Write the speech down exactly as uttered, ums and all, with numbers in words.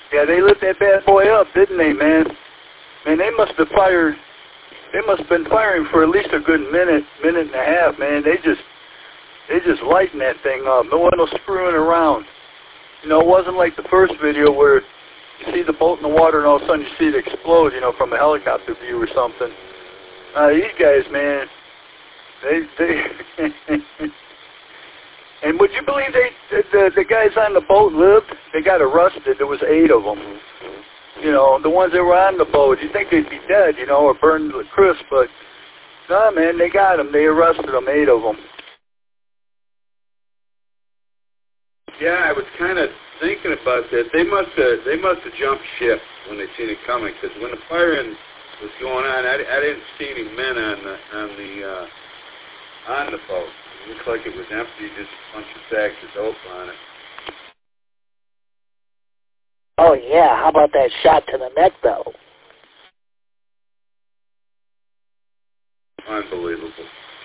Yeah, they lit that bad boy up, didn't they, man? Man, they must have fired, they must have been firing for at least a good minute, minute and a half, man. They just, they just lightened that thing up. No one was screwing around. You know, it wasn't like the first video where you see the boat in the water and all of a sudden you see it explode, you know, from a helicopter view or something. Uh, these guys, man, they, they, and would you believe they, the, the, the guys on the boat lived? They got arrested. There was eight of them. You know, the ones that were on the boat, you'd think they'd be dead, you know, or burned to the crisp, but, nah, man, they got them. They arrested them, eight of them. Yeah, I was kind of thinking about that. They must have they must have jumped ship when they seen it coming, because when the firing was going on, I, I didn't see any men on the on the uh, on the boat. It looked like it was empty, just a bunch of sacks of dope on it. Oh yeah, how about that shot to the neck though? Unbelievable.